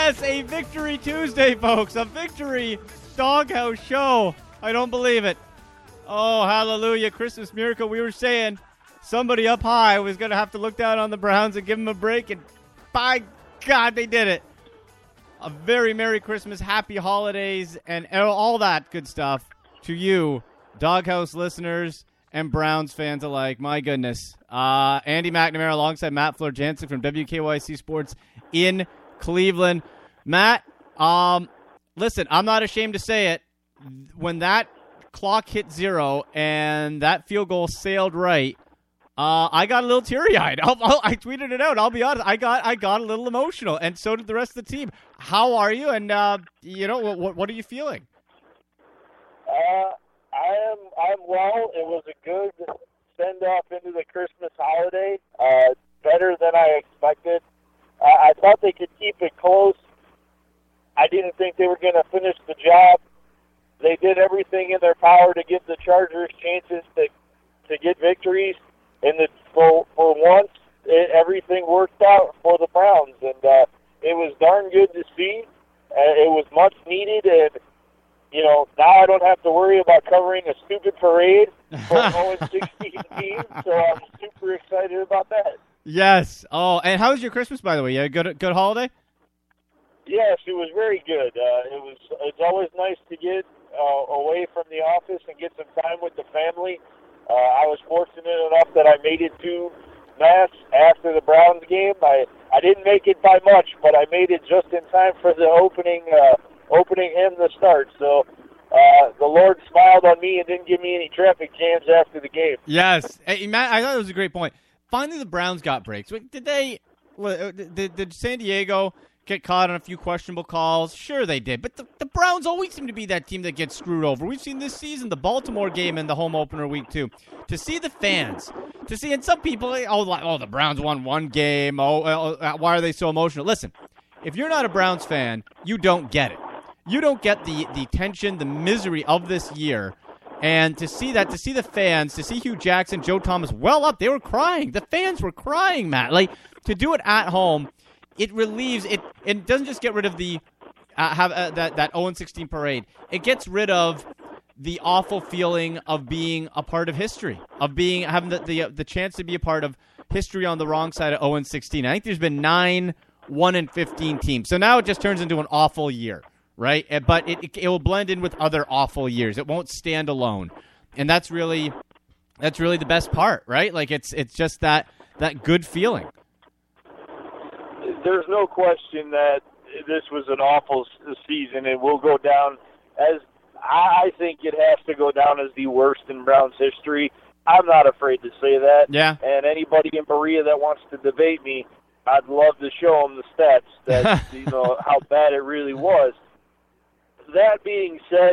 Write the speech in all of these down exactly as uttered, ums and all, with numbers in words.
Yes, a Victory Tuesday, folks. A Victory Doghouse show. I don't believe it. Oh, hallelujah. Christmas miracle. We were saying somebody up high was going to have to look down on the Browns and give them a break, and by God, they did it. A very Merry Christmas, Happy Holidays, and all that good stuff to you, Doghouse listeners and Browns fans alike. My goodness. Uh, Andy McNamara alongside Matt Fleur-Jansen from W K Y C Sports in Cleveland. Matt, um, listen, I'm not ashamed to say it. When that clock hit zero and that field goal sailed right, uh, I got a little teary-eyed. I'll, I'll, I tweeted it out. I'll be honest. I got I got a little emotional, and so did the rest of the team. How are you? And uh, you know, what what are you feeling? Uh, I am I'm well. It was a good send-off into the Christmas holiday. Uh, better than I expected. Uh, I thought they could keep it close. I didn't think they were going to finish the job. They did everything in their power to give the Chargers chances to to get victories, and the, for for once, it, everything worked out for the Browns, and uh, it was darn good to see. Uh, it was much needed, and you know now I don't have to worry about covering a stupid parade for an oh and sixteen team, so I'm super excited about that. Yes. Oh, and how was your Christmas, by the way? You had a good good holiday? Yes, it was very good. Uh, it was. It's always nice to get uh, away from the office and get some time with the family. Uh, I was fortunate enough that I made it to Mass after the Browns game. I, I didn't make it by much, but I made it just in time for the opening uh, opening hymn to start. So uh, the Lord smiled on me and didn't give me any traffic jams after the game. Yes. Hey, Matt, I thought it was a great point. Finally, the Browns got breaks. Did they? Did, did San Diego get caught on a few questionable calls? Sure they did. But the, the Browns always seem to be that team that gets screwed over. We've seen this season, the Baltimore game and the home opener week two. To see the fans, to see, and some people, oh, like, oh the Browns won one game. Oh, uh, why are they so emotional? Listen, if you're not a Browns fan, you don't get it. You don't get the, the tension, the misery of this year. And to see that, to see the fans, to see Hugh Jackson, Joe Thomas well up, they were crying. The fans were crying, Matt. Like, to do it at home, it relieves it. It doesn't just get rid of the uh, have uh, that that oh and sixteen parade. It gets rid of the awful feeling of being a part of history, of being having the the, the chance to be a part of history on the wrong side of oh and sixteen. I think there's been nine one and fifteen teams, so now it just turns into an awful year, right? But it it, it will blend in with other awful years. It won't stand alone, and that's really that's really the best part, right? Like it's it's just that that good feeling. There's no question that this was an awful season. It will go down as, I think it has to go down as the worst in Browns history. I'm not afraid to say that. Yeah. And anybody in Berea that wants to debate me, I'd love to show them the stats that, you know, how bad it really was. That being said,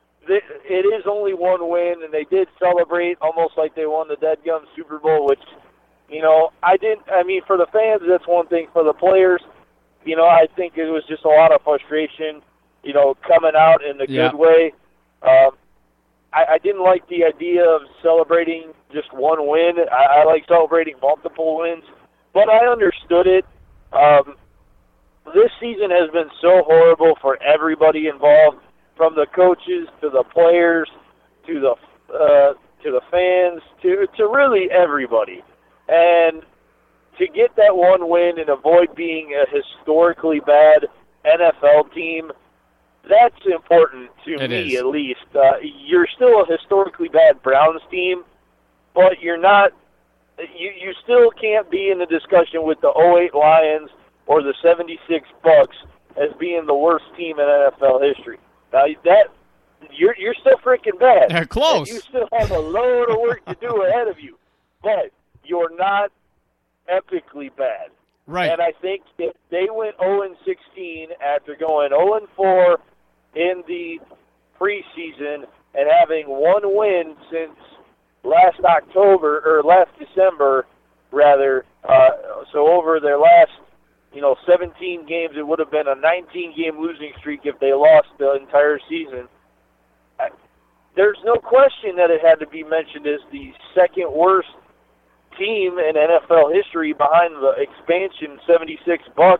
it is only one win, and they did celebrate almost like they won the Deadgum Super Bowl, which, you know, I didn't, I mean, for the fans, that's one thing. For the players, you know, I think it was just a lot of frustration, you know, coming out in a yeah. good way. Um, I, I didn't like the idea of celebrating just one win. I, I like celebrating multiple wins, but I understood it. Um, this season has been so horrible for everybody involved, from the coaches to the players to the uh, to the fans to to really everybody. And to get that one win and avoid being a historically bad N F L team, that's important to it me, is. at least. Uh, you're still a historically bad Browns team, but you're not. You you still can't be in the discussion with the oh eight Lions or the seventy-six Bucks as being the worst team in N F L history. Now that you're you're still freaking bad. They're close. And you still have a load of work to do ahead of you, but you're not epically bad. Right. And I think if they went oh and sixteen after going oh and four in the preseason and having one win since last October, or last December, rather, uh, so over their last, you know, seventeen games, it would have been a nineteen-game losing streak if they lost the entire season. I, there's no question that it had to be mentioned as the second worst team in N F L history behind the expansion seventy-six Bucks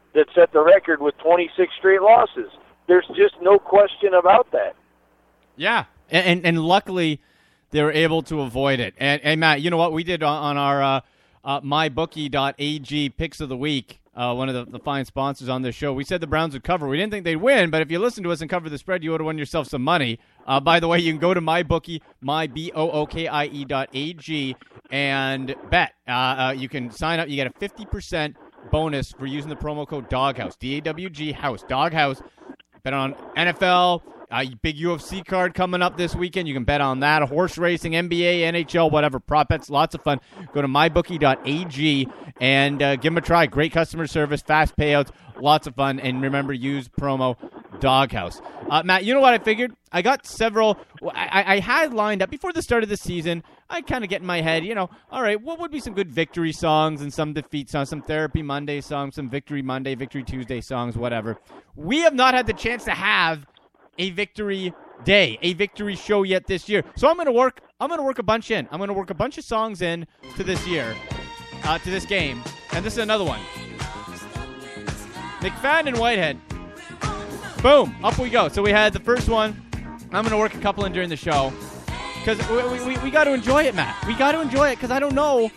that set the record with twenty-six straight losses. There's just no question about that. Yeah, and and, and luckily they were able to avoid it. And, and Matt, you know what we did on, on our uh, uh, my bookie dot a g picks of the week? Uh, one of the, the fine sponsors on this show. We said the Browns would cover. We didn't think they'd win, but if you listen to us and cover the spread, you would have won yourself some money. Uh, by the way, you can go to MyBookie, my B O O K I E dot A G, and bet. Uh, uh, you can sign up. You get a fifty percent bonus for using the promo code DOGHOUSE, D A W G House, DOGHOUSE. Bet on N F L, uh, big U F C card coming up this weekend. You can bet on that. Horse racing, N B A, N H L, whatever. Prop bets, lots of fun. Go to my bookie dot a g and uh, give them a try. Great customer service, fast payouts, lots of fun. And remember, use promo DOGHOUSE. Uh, Matt, you know what I figured? I got several. I, I had lined up before the start of the season. I kind of get in my head, you know, all right, what would be some good victory songs and some defeat songs, some Therapy Monday songs, some Victory Monday, Victory Tuesday songs, whatever. We have not had the chance to have a victory day, a victory show yet this year. So I'm going to work. I'm going to work a bunch in. I'm going to work a bunch of songs in to this year, uh, to this game, and this is another one. McFadden and Whitehead. Boom, up we go. So we had the first one. I'm going to work a couple in during the show because we, we, we got to enjoy it, Matt. We got to enjoy it because I don't know,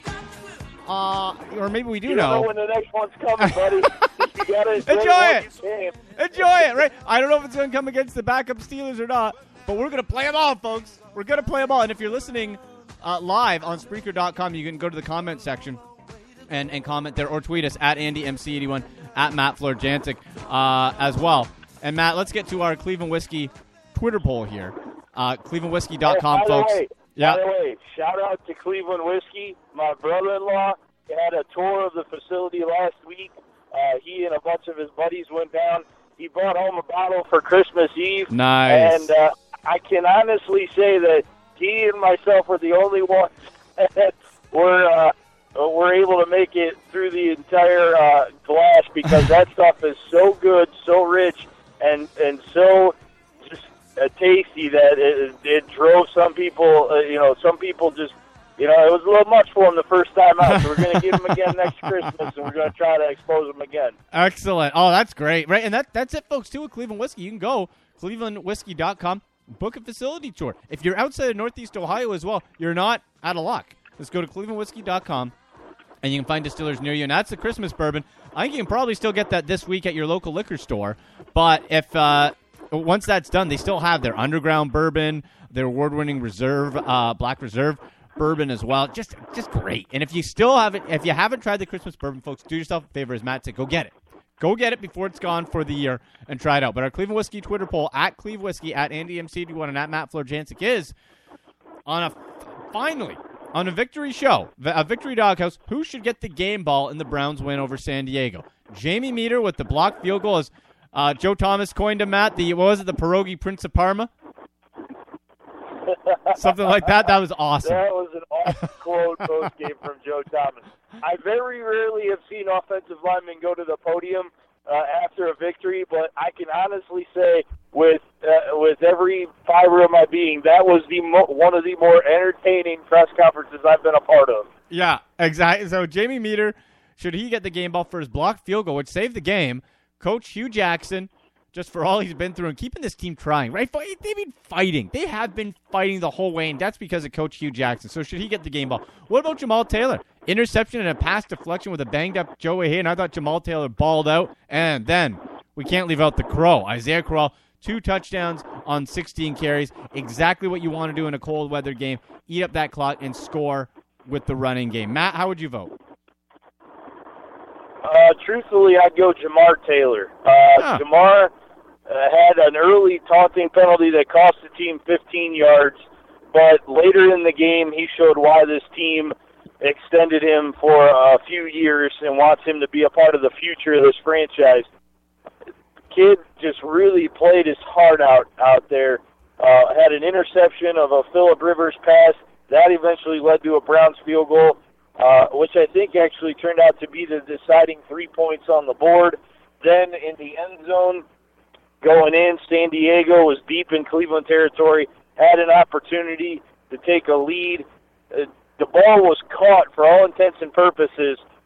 uh, or maybe we do you know. don't know when the next one's coming, buddy. You got to enjoy, enjoy it. Enjoy it, right? I don't know if it's going to come against the backup Steelers or not, but we're going to play them all, folks. We're going to play them all. And if you're listening uh, live on Spreaker dot com, you can go to the comment section and, and comment there or tweet us at Andy M C eighty-one, at Matt Florjancic uh, as well. And, Matt, let's get to our Cleveland Whiskey Twitter poll here. Uh, Cleveland Whiskey dot com, oh, folks. Way, yeah. By the way, shout out to Cleveland Whiskey. My brother-in-law had a tour of the facility last week. Uh, he and a bunch of his buddies went down. He brought home a bottle for Christmas Eve. Nice. And uh, I can honestly say that he and myself were the only ones that were, uh, were able to make it through the entire uh, glass because that stuff is so good, so rich, and, and so just uh, tasty that it, it drove some people, uh, you know, some people just, you know, it was a little much for them the first time out, so we're going to give them again next Christmas, and we're going to try to expose them again. Excellent. Oh, that's great. Right, and that that's it, folks, too, with Cleveland Whiskey. You can go Cleveland Whiskey dot com, book a facility tour. If you're outside of Northeast Ohio as well, you're not out of luck. Just go to Cleveland Whiskey dot com, and you can find distillers near you. And that's the Christmas bourbon. I think you can probably still get that this week at your local liquor store. But if uh, once that's done, they still have their underground bourbon, their award-winning reserve, uh, Black Reserve bourbon as well. Just just great. And if you still haven't, if you haven't tried the Christmas bourbon, folks, do yourself a favor, as Matt said, go get it. Go get it before it's gone for the year and try it out. But our Cleveland Whiskey Twitter poll, at Cleve Whiskey, at Andy M C eighty-one, and at Matt Florjancic is on a, finally, on a victory show, a victory doghouse, who should get the game ball in the Browns win over San Diego? Jamie Meter with the blocked field goal, as uh, Joe Thomas coined him, Matt, the, what was it, the pierogi Prince of Parma? Something like that. That was awesome. That was an awesome quote post game from Joe Thomas. I very rarely have seen offensive linemen go to the podium uh, after a victory, but I can honestly say with uh, with every fiber of my being, that was the mo- one of the more entertaining press conferences I've been a part of. Yeah, exactly. So Jamie Meter, should he get the game ball for his blocked field goal, which saved the game? Coach Hugh Jackson, just for all he's been through and keeping this team trying, right? They've been fighting. They have been fighting the whole way, and that's because of Coach Hugh Jackson. So should he get the game ball? What about Jamal Taylor? Interception and a pass deflection with a banged-up Joey Hayden. I thought Jamal Taylor balled out. And then we can't leave out the Crow. Isaiah Crowell, two touchdowns on sixteen carries. Exactly what you want to do in a cold weather game. Eat up that clock and score with the running game. Matt, how would you vote? Uh, truthfully, I'd go Jamar Taylor. Uh, huh. Jamar uh, had an early taunting penalty that cost the team fifteen yards, but later in the game, he showed why this team extended him for a few years and wants him to be a part of the future of this franchise. Kid just really played his heart out out there. Uh, had an interception of a Phillip Rivers pass. That eventually led to a Browns field goal, uh, which I think actually turned out to be the deciding three points on the board. Then in the end zone, going in, San Diego was deep in Cleveland territory, had an opportunity to take a lead. Uh, the ball was caught, for all intents and purposes,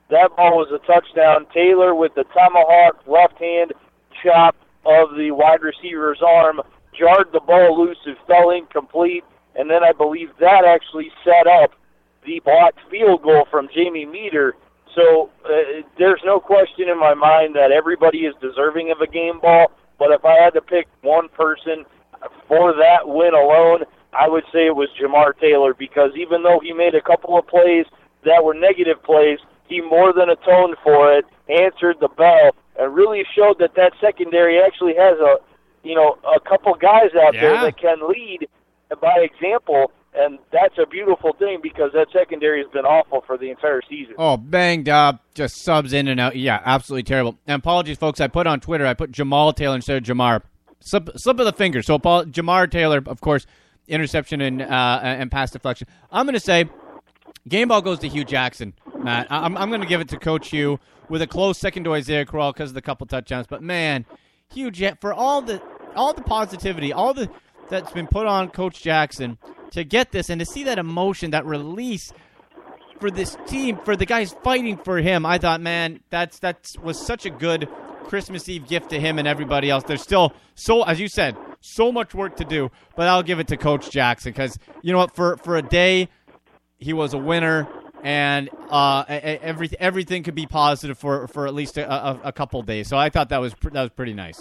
that ball was a touchdown. Taylor with the tomahawk left hand chop of the wide receiver's arm jarred the ball loose. It fell incomplete, and then I believe that actually set up the blocked field goal from Jamie Meter. So uh, there's no question in my mind that everybody is deserving of a game ball, but if I had to pick one person for that win alone, I would say it was Jamar Taylor, because even though he made a couple of plays that were negative plays, he more than atoned for it, answered the bell, and really showed that that secondary actually has a, you know, a couple guys out yeah. there that can lead by example, and that's a beautiful thing because that secondary has been awful for the entire season. Oh, banged up, just subs in and out. Yeah, absolutely terrible. And apologies, folks, I put on Twitter, I put Jamal Taylor instead of Jamar. Slip, slip of the finger. So Jamar Taylor, of course, interception and uh, and pass deflection. I'm going to say game ball goes to Hugh Jackson, Matt. I'm, I'm going to give it to Coach Hugh with a close second to Isaiah Crowell because of the couple touchdowns. But, man, Hugh, for all the all the positivity, all the that's been put on Coach Jackson to get this and to see that emotion, that release for this team, for the guys fighting for him, I thought, man, that's that was such a good Christmas Eve gift to him and everybody else. There's still, so as you said, so much work to do, but I'll give it to Coach Jackson because, you know what, for, for a day, he was a winner, and uh, every, everything could be positive for, for at least a, a, a couple days. So I thought that was that was pretty nice.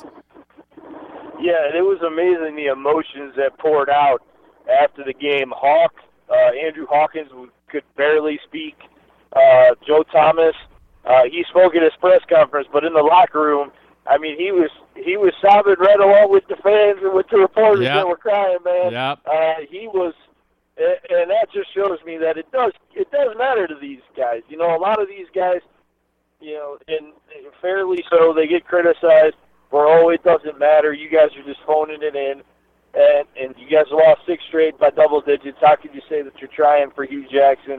Yeah, it was amazing the emotions that poured out after the game. Hawk, uh, Andrew Hawkins could barely speak. Uh, Joe Thomas, uh, he spoke at his press conference, but in the locker room, I mean, he was he was sobbing right along with the fans and with the reporters yep. that were crying, man. Yep. Uh, he was, and that just shows me that it does it does matter to these guys. You know, a lot of these guys, you know, and fairly so, they get criticized for, oh, it doesn't matter. You guys are just phoning it in. And, and you guys lost six straight by double digits. How can you say that you're trying for Hugh Jackson?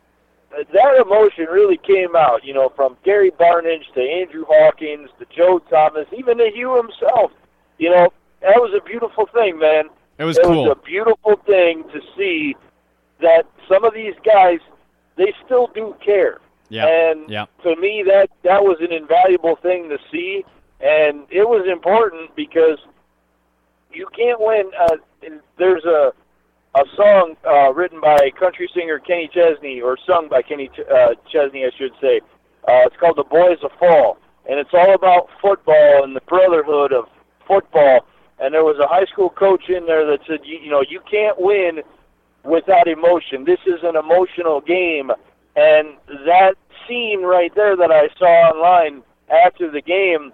That emotion really came out, you know, from Gary Barnidge to Andrew Hawkins to Joe Thomas, even to Hugh himself. You know, that was a beautiful thing, man. It was it cool. It was a beautiful thing to see that some of these guys, they still do care. Yeah. And yeah. to me, that, that was an invaluable thing to see. And it was important because you can't win. Uh, there's a a song uh, written by country singer Kenny Chesney, or sung by Kenny Ch- uh, Chesney, I should say. Uh, it's called "The Boys of Fall," and it's all about football and the brotherhood of football. And there was a high school coach in there that said, you, you know, you can't win without emotion. This is an emotional game. And that scene right there that I saw online after the game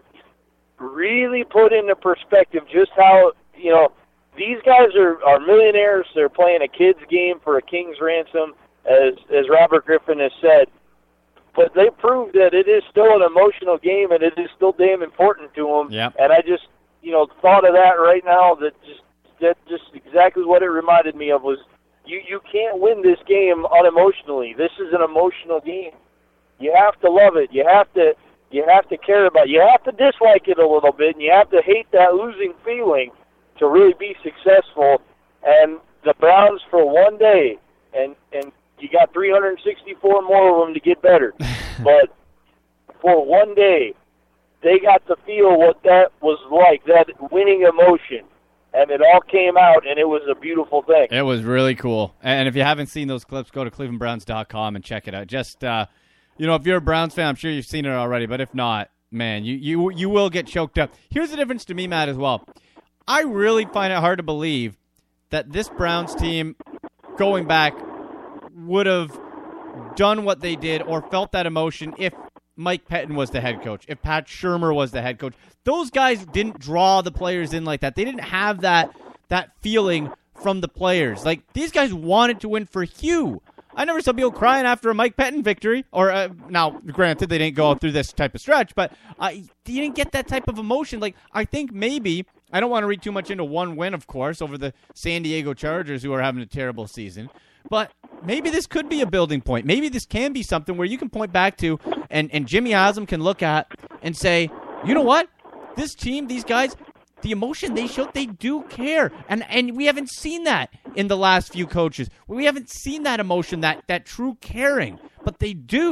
really put into perspective just how, you know, these guys are, are millionaires. They're playing a kid's game for a king's ransom, as as Robert Griffin has said. But they proved that it is still an emotional game, and it is still damn important to them. Yep. And I just, you know, thought of that right now. That just that just exactly what it reminded me of was you you can't win this game unemotionally. This is an emotional game. You have to love it. You have to you have to care about it. You have to dislike it a little bit, and you have to hate that losing feeling to really be successful. And the Browns, for one day, and and you got three hundred sixty-four more of them to get better, but for one day, they got to feel what that was like, that winning emotion. And it all came out, and it was a beautiful thing. It was really cool. And if you haven't seen those clips, go to cleveland browns dot com and check it out. Just, uh, you know, if you're a Browns fan, I'm sure you've seen it already. But if not, man, you, you, you will get choked up. Here's the difference to me, Matt, as well. I really find it hard to believe that this Browns team, going back, would have done what they did or felt that emotion if Mike Pettin was the head coach, if Pat Shurmur was the head coach. Those guys didn't draw the players in like that. They didn't have that that feeling from the players. Like, these guys wanted to win for Hugh. I never saw people crying after a Mike Pettin victory. Or uh, now, granted, they didn't go through this type of stretch, but uh, you didn't get that type of emotion. Like, I think maybe, I don't want to read too much into one win, of course, over the San Diego Chargers, who are having a terrible season. But maybe this could be a building point. Maybe this can be something where you can point back to, and, and Jimmy Haslam can look at and say, you know what? This team, these guys, the emotion they showed, they do care. And and we haven't seen that in the last few coaches. We haven't seen that emotion, that, that true caring. But they do.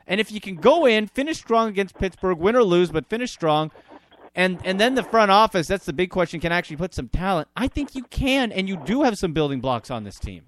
And if you can go in, finish strong against Pittsburgh, win or lose, but finish strong, and and then the front office, that's the big question, can actually put some talent. I think you can, and you do have some building blocks on this team.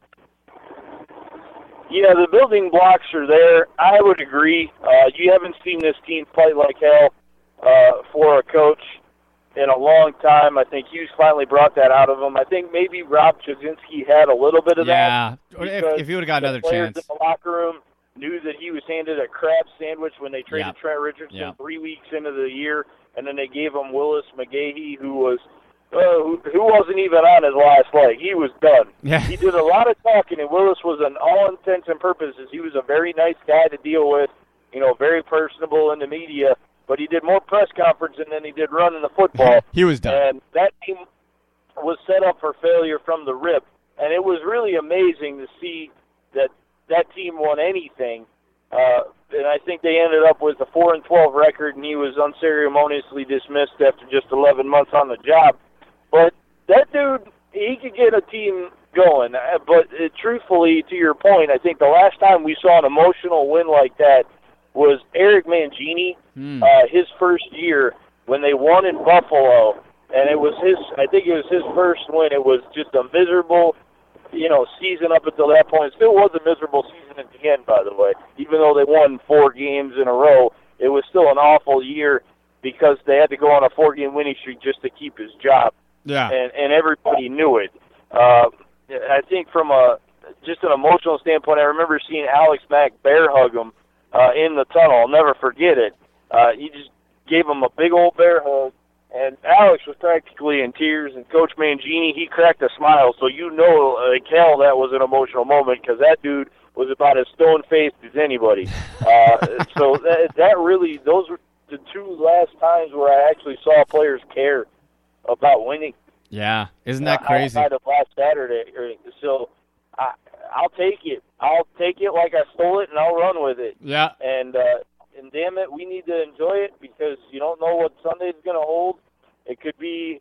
Yeah, the building blocks are there. I would agree. Uh, you haven't seen this team fight like hell uh, for a coach in a long time. I think Hughes finally brought that out of him. I think maybe Rob Chudzinski had a little bit of yeah. that. Yeah, if, if he would have got another players chance. in the locker room knew that he was handed a crab sandwich when they traded Yep. Trent Richardson Yep. three weeks into the year, and then they gave him Willis McGahee, who was uh, who, who wasn't even on his last leg. He was done. Yeah. He did a lot of talking, and Willis was, an all intents and purposes, he was a very nice guy to deal with, you know, very personable in the media, but he did more press conferencing than he did running the football. He was done. And that team was set up for failure from the rip, and it was really amazing to see that that team won anything. Uh, and I think they ended up with a four and twelve record, and he was unceremoniously dismissed after just eleven months on the job. But that dude, he could get a team going. Uh, But uh, truthfully, to your point, I think the last time we saw an emotional win like that was Eric Mangini, Hmm. uh, his first year when they won in Buffalo, and it was his. I think it was his first win. It was just a miserable, you know, season up until that point. It still was a miserable season at the end, by the way. Even though they won four games in a row, it was still an awful year because they had to go on a four-game winning streak just to keep his job. Yeah. And, and everybody knew it. Uh, I think from a just an emotional standpoint, I remember seeing Alex Mack bear hug him uh, in the tunnel. I'll never forget it. Uh, he just gave him a big old bear hug, and Alex was practically in tears, and Coach Mangini, he cracked a smile, so you know, like hell, that was an emotional moment because that dude was about as stone-faced as anybody. Uh, so that, that really, those were the two last times where I actually saw players care about winning. Yeah. Isn't that uh, crazy? Outside of last Saturday. So I, I'll take it. I'll take it like I stole it, and I'll run with it. Yeah. And, uh, and damn it, we need to enjoy it because you don't know what Sunday's going to hold. It could be,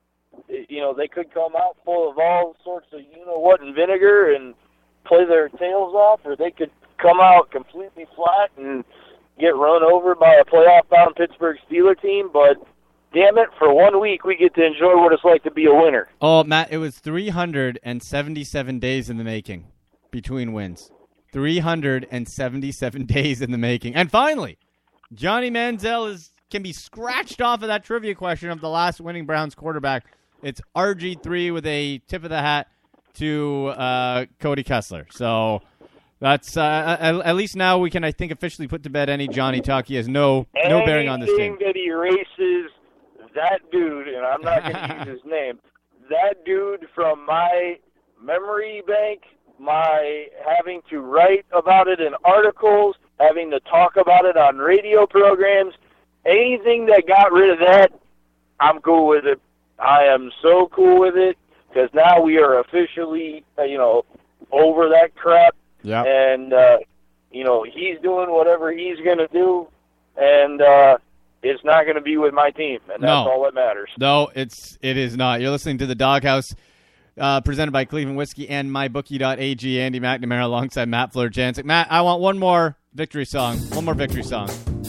you know, they could come out full of all sorts of you-know-what and vinegar and play their tails off, or they could come out completely flat and get run over by a playoff-bound Pittsburgh Steelers team. But damn it, for one week we get to enjoy what it's like to be a winner. Oh, Matt, it was three hundred seventy-seven days in the making between wins. three hundred seventy-seven days in the making. And finally, Johnny Manziel is can be scratched off of that trivia question of the last winning Browns quarterback. It's R G three with a tip of the hat to uh, Cody Kessler. So that's uh, at, at least now we can, I think, officially put to bed any Johnny talk. He has no no bearing on this team. Anything that erases that dude, and I'm not going to use his name, that dude from my memory bank, my having to write about it in articles, having to talk about it on radio programs, anything that got rid of that, I'm cool with it. I am so cool with it because now we are officially, uh, you know, over that crap. Yeah. And, uh, you know, he's doing whatever he's going to do, and uh, it's not going to be with my team, and that's No. all that matters. No, it's it is not. You're listening to the Doghouse, uh, presented by Cleveland Whiskey and my bookie dot a g. Andy McNamara alongside Matt Fleur-Jansic. Matt, I want one more victory song. One more victory song.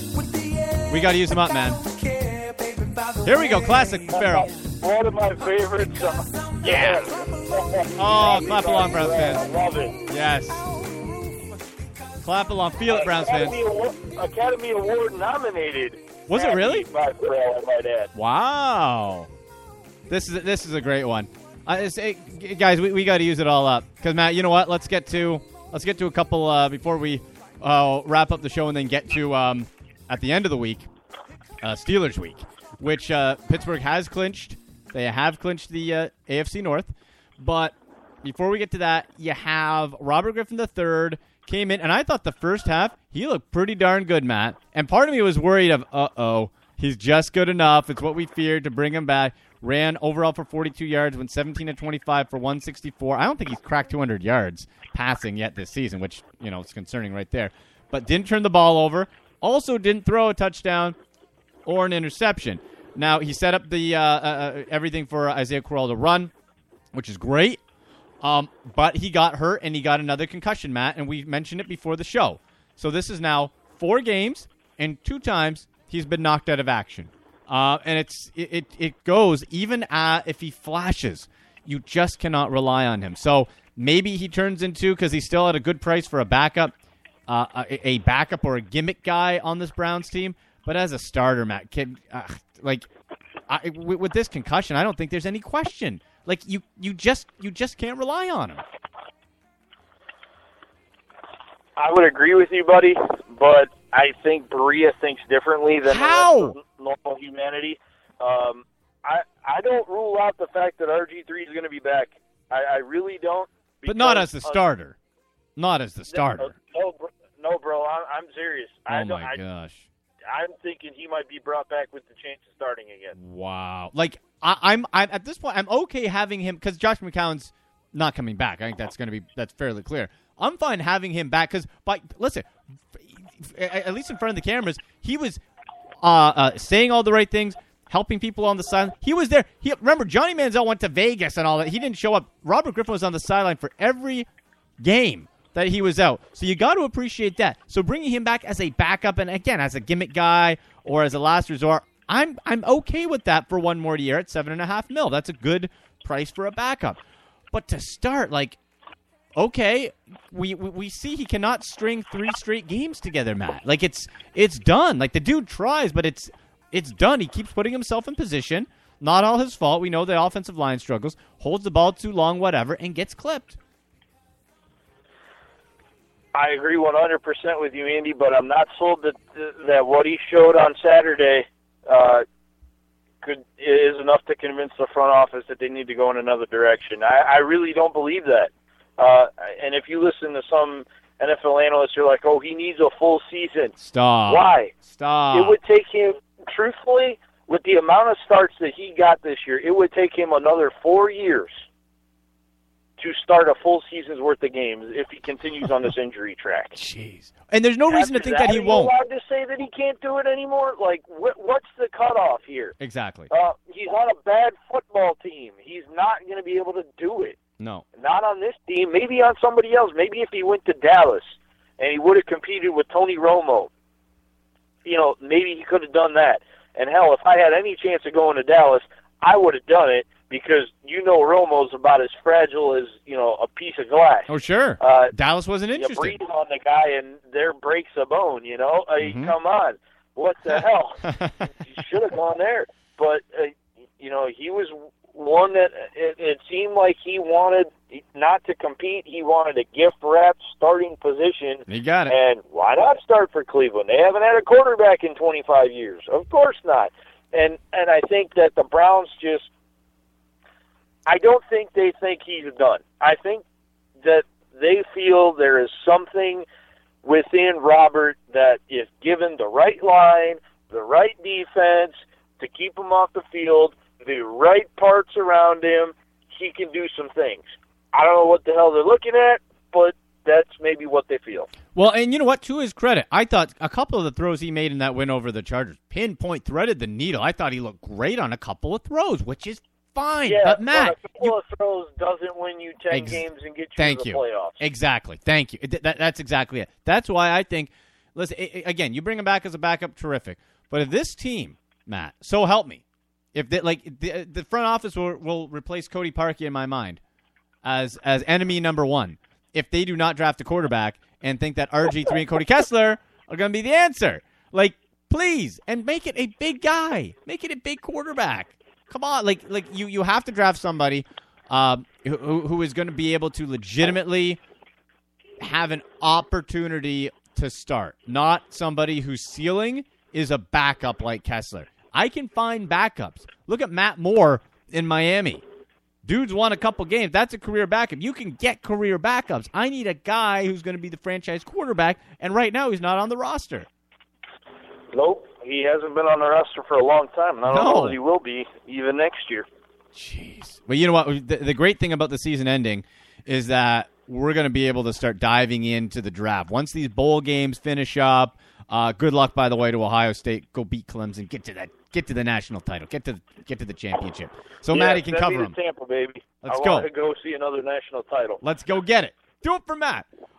We got to use them up, man. Here we go. Classic Farrell. One of my favorite songs. Yeah. Oh, clap along, Browns I fans. love it. Yes. Clap along. Feel it, Browns fans. Academy Award, Academy Award nominated. Was it really? By Pharrell, I might add. Wow. This is this is a great one. Uh, it's, hey, g- guys, we, we got to use it all up because Matt, you know what? Let's get to let's get to a couple uh, before we uh, wrap up the show and then get to um, at the end of the week, uh, Steelers week, which uh, Pittsburgh has clinched. They have clinched the uh, A F C North, but before we get to that, you have Robert Griffin the third came in, and I thought the first half he looked pretty darn good, Matt. And part of me was worried of, uh oh, he's just good enough. It's what we feared to bring him back. Ran overall for forty-two yards, went seventeen of twenty-five for one sixty-four. I don't think he's cracked two hundred yards passing yet this season, which, you know, is concerning right there. But didn't turn the ball over. Also didn't throw a touchdown or an interception. Now, he set up the uh, uh, everything for Isaiah Crowell to run, which is great. Um, but he got hurt, and he got another concussion, Matt, and we mentioned it before the show. So this is now four games, and two times he's been knocked out of action. Uh, and it's it, it, it goes, even uh, if he flashes, you just cannot rely on him. So maybe he turns into, because he's still at a good price for a backup, uh, a, a backup or a gimmick guy on this Browns team. But as a starter, Matt, kid, uh, like I, with, with this concussion, I don't think there's any question. Like you, you just you just can't rely on him. I would agree with you, buddy, but I think Berea thinks differently than How? the rest of normal humanity. Um, I I don't rule out the fact that R G three is going to be back. I, I really don't. But not as the starter. Uh, not as the starter. No, no, no bro, I'm, I'm serious. Oh, I my I, gosh. I'm thinking he might be brought back with the chance of starting again. Wow. Like, I, I'm, I'm at this point, I'm okay having him, because Josh McCown's not coming back. I think that's going to be, that's fairly clear. I'm fine having him back, because, but listen, at least in front of the cameras, he was uh, uh, saying all the right things, helping people on the sideline. He was there. He, remember, Johnny Manziel went to Vegas and all that. He didn't show up. Robert Griffin was on the sideline for every game that he was out. So you got to appreciate that. So bringing him back as a backup and, again, as a gimmick guy or as a last resort, I'm I'm okay with that for one more year at seven and a half mil. That's a good price for a backup. But to start, like, okay, we, we we see he cannot string three straight games together, Matt. Like, it's it's done. Like, the dude tries, but it's it's done. He keeps putting himself in position. Not all his fault. We know the offensive line struggles. Holds the ball too long, whatever, and gets clipped. I agree one hundred percent with you, Andy, but I'm not sold that that what he showed on Saturday uh, could is enough to convince the front office that they need to go in another direction. I, I really don't believe that. Uh, and if you listen to some N F L analysts, you're like, oh, he needs a full season. Stop. Why? Stop. It would take him, truthfully, with the amount of starts that he got this year, it would take him another four years to start a full season's worth of games if he continues on this injury track. Jeez. And there's no reason to think that, that he won't. Are you allowed to say that he can't do it anymore? Like, wh- what's the cutoff here? Exactly. Uh, he's on a bad football team. He's not going to be able to do it. No. Not on this team. Maybe on somebody else. Maybe if he went to Dallas and he would have competed with Tony Romo, you know, maybe he could have done that. And, hell, if I had any chance of going to Dallas, I would have done it. Because you know Romo's about as fragile as, you know, a piece of glass. Oh, sure. Uh, Dallas wasn't interested. You breathe on the guy and there breaks a bone, you know? I mean, Mm-hmm. come on. What the hell? You should have gone there. But, uh, you know, he was one that it, it seemed like he wanted not to compete. He wanted a gift-wrapped starting position. You got it. And why not start for Cleveland? They haven't had a quarterback in twenty-five years. Of course not. And And I think that the Browns just, I don't think they think he's done. I think that they feel there is something within Robert that if given the right line, the right defense to keep him off the field, the right parts around him, he can do some things. I don't know what the hell they're looking at, but that's maybe what they feel. Well, and you know what? To his credit, I thought a couple of the throws he made in that win over the Chargers, pinpoint threaded the needle. I thought he looked great on a couple of throws, which is fine. Yeah, but Matt, but a couple you, of throws doesn't win you ten Ex- games and get you thank to the you. playoffs. Exactly. Thank you. Th- that, that's exactly it. That's why I think, listen, I- I- again, you bring him back as a backup, terrific. But if this team, Matt, so help me, if they, like the, the front office will, will replace Cody Parkey in my mind as as enemy number one if they do not draft a quarterback and think that R G three and Cody Kessler are going to be the answer. Like, please, and make it a big guy. Make it a big quarterback. Come on, like like you, you have to draft somebody um, who, who is going to be able to legitimately have an opportunity to start, not somebody whose ceiling is a backup like Kessler. I can find backups. Look at Matt Moore in Miami. Dude's won a couple games. That's a career backup. You can get career backups. I need a guy who's going to be the franchise quarterback, and right now he's not on the roster. Nope, he hasn't been on the roster for a long time, and I don't No. know that he will be even next year. Jeez. But you know what? The, the great thing about the season ending is that we're going to be able to start diving into the draft. Once these bowl games finish up, uh, good luck, by the way, to Ohio State. Go beat Clemson. Get to that. Get to the national title. Get to get to the championship. So yeah, Matty can send cover me him. to Tampa, baby. Let's I go. want to go see another national title. Let's go get it. Do it for Matt.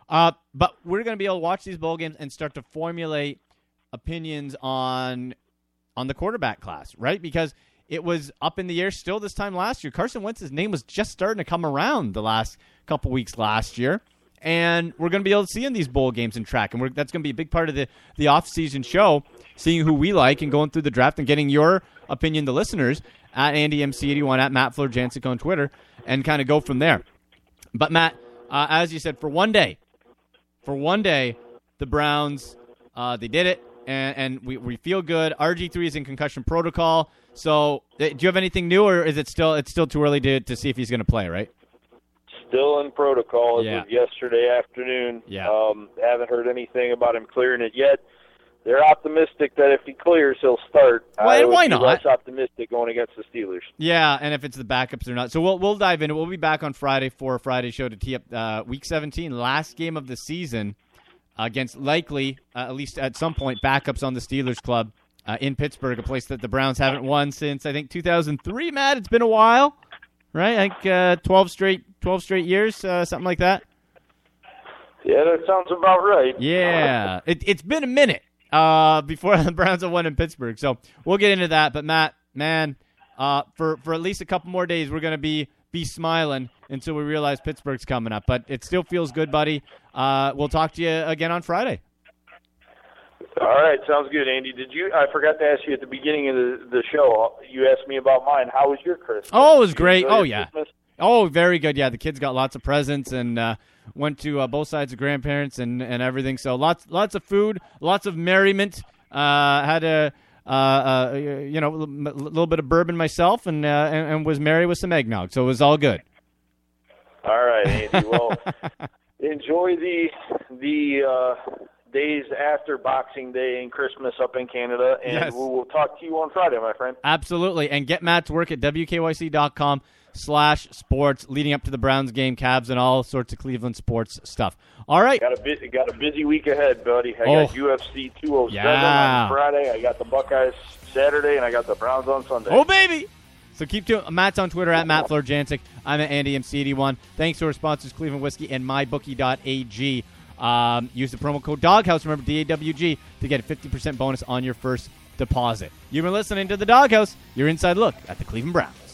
Uh, but we're going to be able to watch these bowl games and start to formulate opinions on on the quarterback class, right? Because it was up in the air still this time last year. Carson Wentz's name was just starting to come around the last couple weeks last year. And we're going to be able to see in these bowl games and track. And we're, that's going to be a big part of the, the off-season show, seeing who we like and going through the draft and getting your opinion, the listeners, at Andy M C eighty-one, at Matt Florjancic on Twitter, and kind of go from there. But, Matt, uh, as you said, for one day, for one day, the Browns, uh, they did it, and, and we, we feel good. R G three is in concussion protocol. So do you have anything new, or is it still it's still too early to, to see if he's going to play, right? Still in protocol. It Yeah. was yesterday afternoon. Yeah. Um, haven't heard anything about him clearing it yet. They're optimistic that if he clears, he'll start. Well, I and would why be not? less optimistic going against the Steelers. Yeah, and if it's the backups or not. So we'll we'll dive in. We'll be back on Friday for a Friday show to tee up uh, Week seventeen, last game of the season against likely, uh, at least at some point, backups on the Steelers club uh, in Pittsburgh, a place that the Browns haven't won since, I think, two thousand three, Matt. It's been a while, right? I think uh, twelve straight twelve straight years, uh, something like that. Yeah, that sounds about right. Yeah, it, it's been a minute uh, before the Browns have won in Pittsburgh. So we'll get into that. But, Matt, man, uh, for, for at least a couple more days, we're going to be be smiling until we realize Pittsburgh's coming up. But it still feels good, buddy. Uh, we'll talk to you again on Friday. All right, sounds good, Andy. Did you? I forgot to ask you at the beginning of the, the show. You asked me about mine. How was your Christmas? Oh, it was Did you great. enjoy Oh, your yeah. Christmas? Oh, very good. Yeah, the kids got lots of presents and uh, went to uh, both sides of grandparents and, and everything. So lots lots of food, lots of merriment. Uh, had a uh, uh, you know a little bit of bourbon myself and, uh, and and was merry with some eggnog. So it was all good. All right, Andy. Well, enjoy the the uh, days after Boxing Day and Christmas up in Canada, and Yes. we will talk to you on Friday, my friend. Absolutely. And get Matt's work at W K Y C dot com slash sports leading up to the Browns game, Cavs, and all sorts of Cleveland sports stuff. All right. Got a busy, got a busy week ahead, buddy. I Oh. got U F C two oh seven Yeah. on Friday. I got the Buckeyes Saturday, and I got the Browns on Sunday. Oh, baby. So keep doing. Matt's on Twitter at Matt Florjancic. I'm at Andy M C eighty-one. Thanks to our sponsors, Cleveland Whiskey and my bookie dot a g. Um, use the promo code Doghouse. Remember, D A W G, to get a fifty percent bonus on your first deposit. You've been listening to The Doghouse, your inside look at the Cleveland Browns.